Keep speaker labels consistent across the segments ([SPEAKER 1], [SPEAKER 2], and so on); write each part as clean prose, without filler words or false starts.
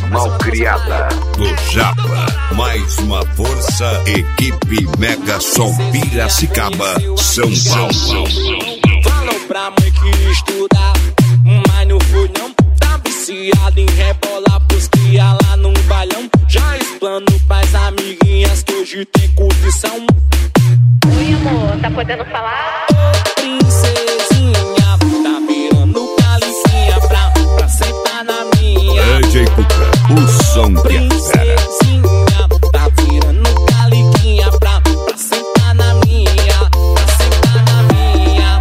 [SPEAKER 1] Malcriada
[SPEAKER 2] do Japa. Mais uma força, equipe Mega Som Piracicaba, São Paulo.
[SPEAKER 3] Falam pra mãe que estudar, mas não foi não. Tá viciado em rebolar pros cria lá no bailão. Já explano pras amiguinhas que hoje tem curtição.
[SPEAKER 4] Oi amor, tá podendo falar?
[SPEAKER 3] Princesinha, tá virando calicinha pra sentar na minha.
[SPEAKER 2] DJ Cuca, o som que é fera.
[SPEAKER 3] Princesinha, tá virando caliquinha pra sentar na minha. Pra sentar na minha.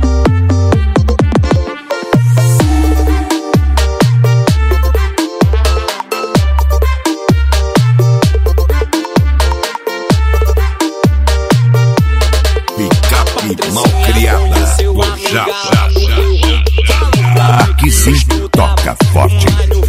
[SPEAKER 2] Picape Malcriada do Japa. Aqui sim, toca forte.